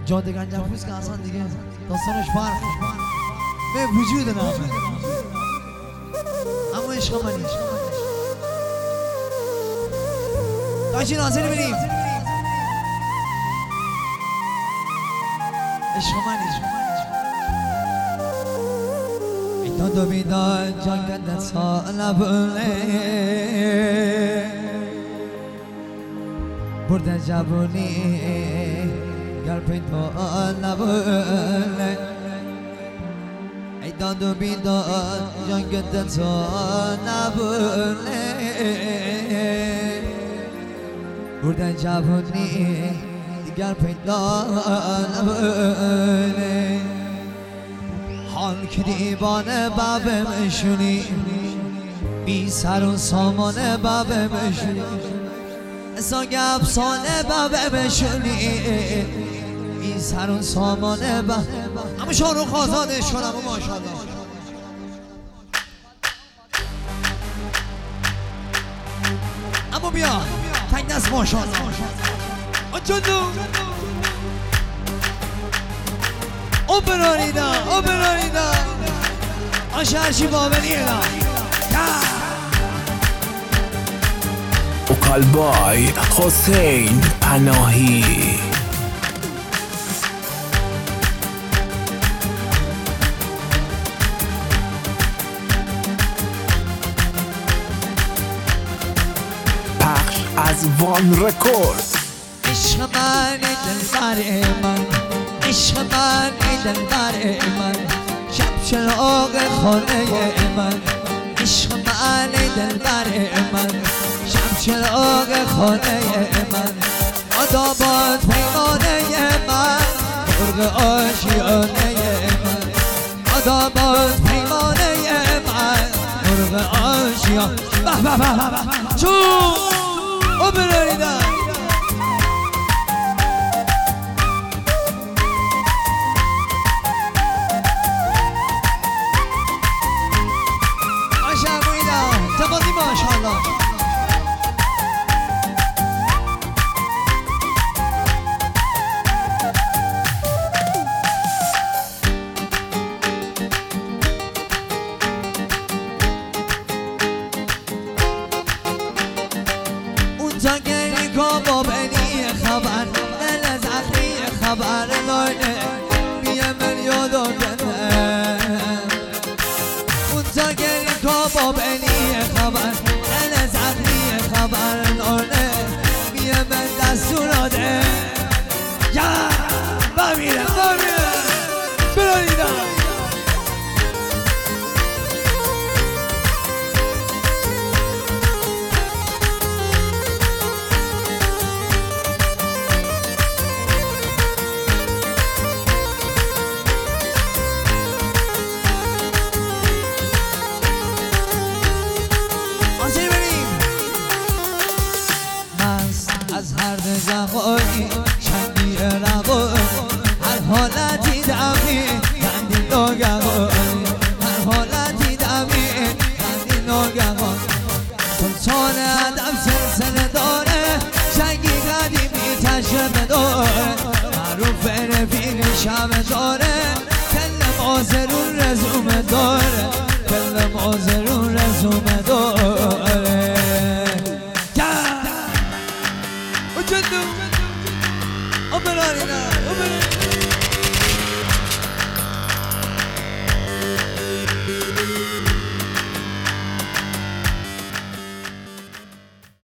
جاده گنجفوز که اصلا دیگه داستانش فرق به وجود نامه، اما عشق منی داشتی ناظری بریم عشق منی ایداد و بیداد جان کدت سال بله برده جوانی گر پیدا نبله ایداد و بیداد جان کدت سال نبله برده جوانی دیگر پیدا نبله حال که دیوانه بابه مشونی بی سر و سامانه بابه مشونی ساگ افسانه بابه مشونی بی سر و سامانه بابه اما شاروخ آزادش کنم و ماشاءالله اما بیا تنگ دست ماشاءالله آجانو اوبرانیدا آشارشی بابلینا اوکالبای حسین پناهی پخش از وان رکورد عشق من دلبر من عشق من دلبر من شب چراغ خانه من عشق من دلبر من شب چراغ خانه من آداباد پیمانه من مرغ آشیانه من آداباد پیمانه من مرغ آشیانه به به به به چون او برانیدم ماشاءالله اون تا گلی کابا بینی خبر دل زخمی خبر لانه بیه من یادو کنه اون تا گلی کابا بینی خبر دل زخمی خبر لانه بیه من دستوراده یا بمیرم برانیدم از هر زمانی چندی روان هر حالتی دمی کندی ناگهان هر حالتی دمی کندی ناگهان سلطان ادم سلسله داره شنگی قدیمی تشرف داره معروف رفیق شب داره کل مازرون رزومه داره کل مازرون رزومه داره اوبرانینا